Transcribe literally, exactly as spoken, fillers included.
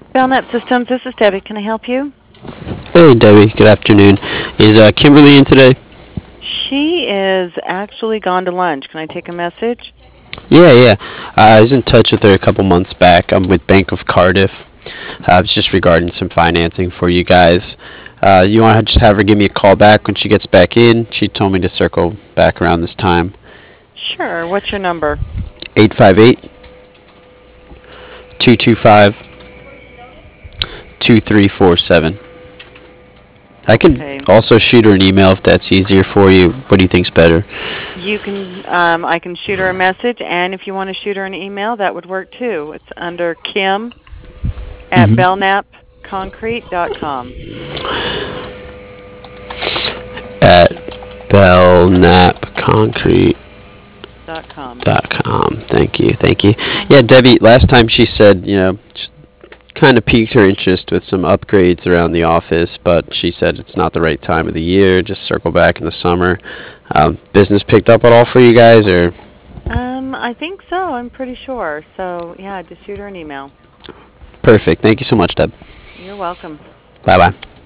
Belknap Systems, this is Debbie. Can I help you? Hey Debbie, good afternoon. Is uh, Kimberly in today? She is actually gone to lunch. Can I take a message? Yeah, yeah. Uh, I was in touch with her a couple months back. I'm with Bank of Cardiff. Uh, it's just regarding some financing for you guys. Uh, you want to just have her give me a call back when she gets back in? She told me to circle back around this time. Sure. What's your number? eight five eight, two two five, two three four seven. I can Okay. also shoot her an email if that's easier for you. What do you think's better? You can, um, I can shoot her a message, and if you want to shoot her an email, that would work too. It's under Kim at hmm belknap concrete dot com. At belknap concrete Dot com. dot com. Thank you, thank you. Yeah, Debbie. Last time she said, you know, kind of piqued her interest with some upgrades around the office, but she said it's not the right time of the year. Just circle back in the summer. Um, business picked up at all for you guys, or Um, I think so. I'm pretty sure. So yeah, just shoot her an email. perfect? Thank you so much, Deb. You're welcome. Bye bye.